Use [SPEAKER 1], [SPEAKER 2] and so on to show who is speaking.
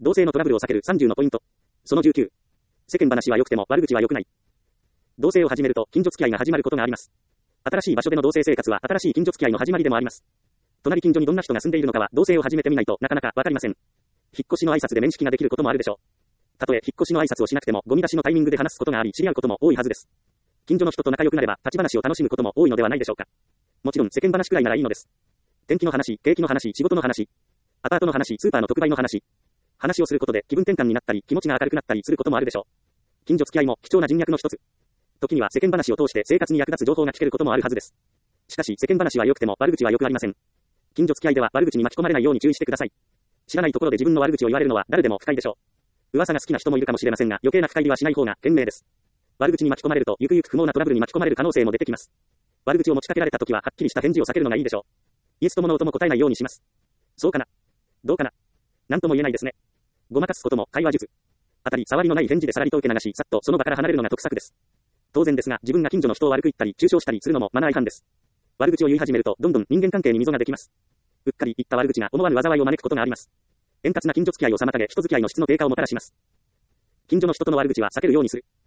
[SPEAKER 1] 同性のトラブルを避ける30のポイント。その19。世間話は良くても悪口は良くない。同棲を始めると近所付き合いが始まることがあります。新しい場所での同棲生活は新しい近所付き合いの始まりでもあります。隣近所にどんな人が住んでいるのかは同棲を始めてみないとなかなかわかりません。引っ越しの挨拶で面識ができることもあるでしょう。たとえ引っ越しの挨拶をしなくてもゴミ出しのタイミングで話すことがあり知り合うことも多いはずです。近所の人と仲良くなれば立ち話を楽しむことも多いのではないでしょうか。もちろん世間話くらいならいいのです。天気の話、景気の話、仕事の話、アパートの話、スーパーの特売の話。話をすることで気分転換になったり気持ちが明るくなったりすることもあるでしょう。近所付き合いも貴重な人脈の一つ。時には世間話を通して生活に役立つ情報が聞けることもあるはずです。しかし世間話は良くても悪口は良くありません。近所付き合いでは悪口に巻き込まれないように注意してください。知らないところで自分の悪口を言われるのは誰でも不快でしょう。噂が好きな人もいるかもしれませんが余計な深入りはしない方が賢明です。悪口に巻き込まれるとゆくゆく不毛なトラブルに巻き込まれる可能性も出てきます。悪口を持ちかけられた時ははっきりした返事を避けるのがいいでしょう。イエスともノーとも答えないようにします。そうかな。どうかな。なんとも言えないですね。ごまかすことも会話術。当たり障りのない返事でさらりと受け流し、さっとその場から離れるのが得策です。当然ですが、自分が近所の人を悪く言ったり、中傷したりするのもマナー違反です。悪口を言い始めると、どんどん人間関係に溝ができます。うっかり言った悪口が思わぬ災いを招くことがあります。円滑な近所付き合いを妨げ、人付き合いの質の低下をもたらします。近所の人との悪口は避けるようにする。